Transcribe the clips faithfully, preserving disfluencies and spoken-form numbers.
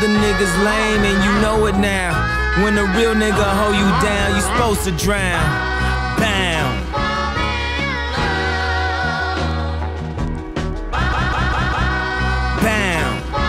other niggas lame and you know it now. When a real nigga hold you down, you supposed to drown. Bam. Bam.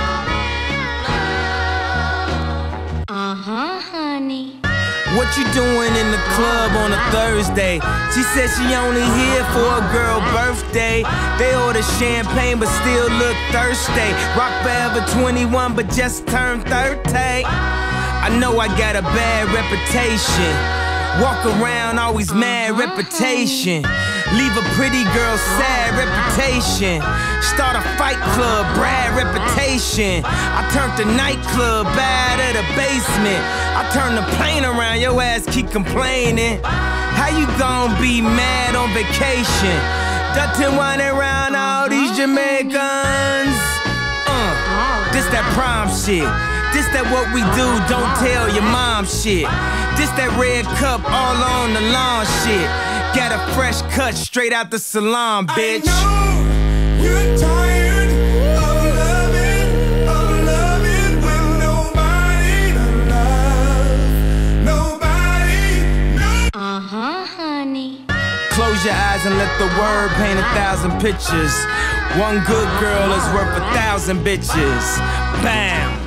Uh-huh, honey. What you doing in the club on a Thursday? She said she only here for a girl birthday. They order champagne but still look thirsty. Rock forever twenty-one but just turned thirty. I know I got a bad reputation. Walk around always mad reputation. Leave a pretty girl sad reputation. Start a fight club, Brad reputation. I turned the nightclub bad at the basement. I turned the plane around, your ass keep complaining. How you gon' be mad on vacation? Dutton whining around all these Jamaicans. Uh, this that prom shit. This that what we do, don't tell your mom shit. This that red cup all on the lawn shit. Got a fresh cut straight out the salon, bitch. I know you're tired of loving, of loving with nobody to love, nobody, no. Uh-huh, honey. Close your eyes and let the word paint a thousand pictures. One good girl is worth a thousand bitches. Bam.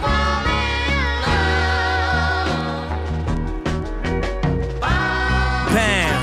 Bam.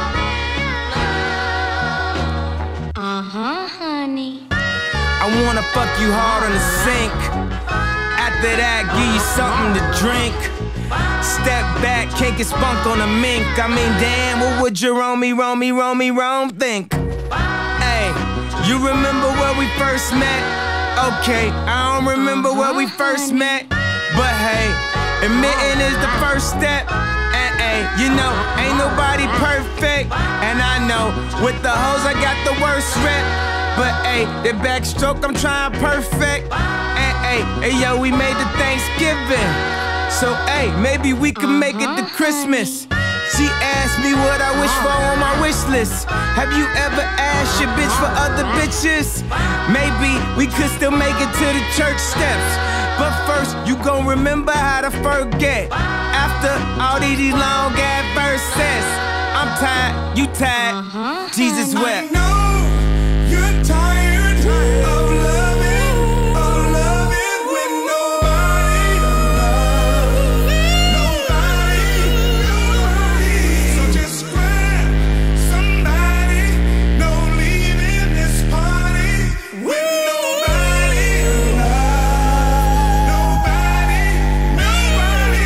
Uh-huh, honey. I wanna fuck you hard on the sink. After that, give you something to drink. Step back, can't get spunked on a mink. I mean, damn, what would Jerome, Rome, Rome, Rome think? Hey, you remember where we first met? Okay, I don't remember where we first met. But hey, admitting is the first step. And hey, you know, ain't nobody perfect. And I know, with the hoes I got the worst rep. But hey, the backstroke I'm trying perfect. And hey, hey yo, we made the Thanksgiving. So hey, maybe we can make it to Christmas. She asked me what I wish for on my wish list. Have you ever asked your bitch for other bitches? Maybe we could still make it to the church steps. But first, you gon' remember how to forget. After all these long ass verses, I'm tired, you tired, Uh-huh, Jesus I wept. know you're tired of loving, of loving with nobody to love, nobody, nobody. So just grab somebody, don't leave in this party with nobody to love, nobody, nobody.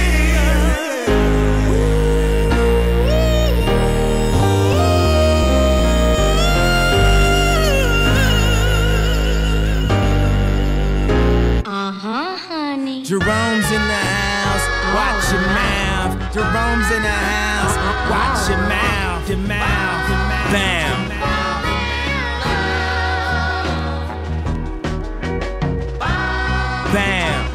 Uh-huh, honey. Jerome's in the house, watch your mouth. Jerome's in the house, watch your mouth, your mouth, your mouth. Bam. Bam.